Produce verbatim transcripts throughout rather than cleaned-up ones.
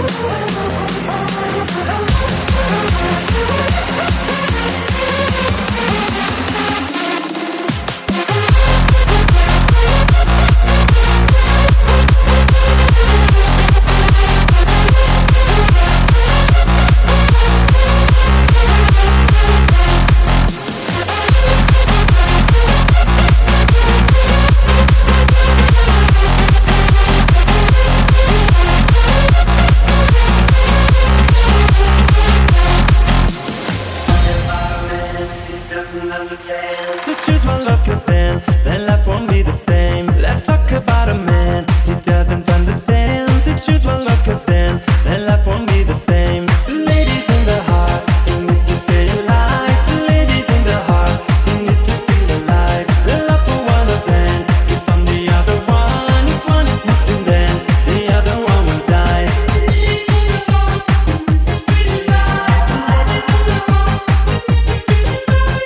To choose one love can stand, then life won't be the same. Let's talk about a man, he doesn't understand. To choose one love can stand, then life won't be the same. To ladies in the heart, he needs to stay alive. To ladies in the heart, he needs to feel alive. The love for one of them, it's on the other one. If one is missing then, the other one will die. To ladies in the heart, he needs to stay alive. To ladies in the heart, he needs to feel alive.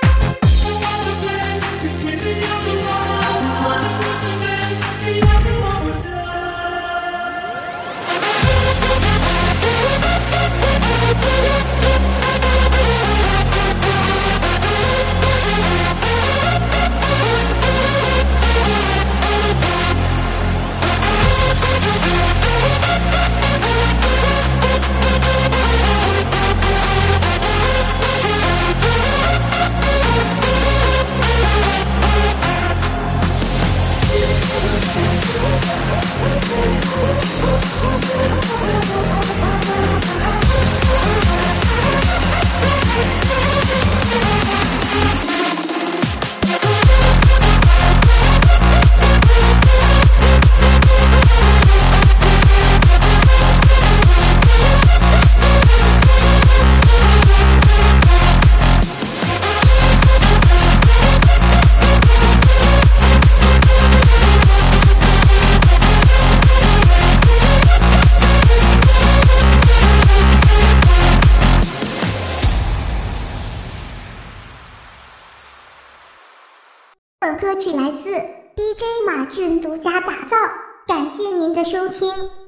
It's with the other one. If one is missing then, the other one will die. 本歌曲来自 D J 马俊独家打造，感谢您的收听。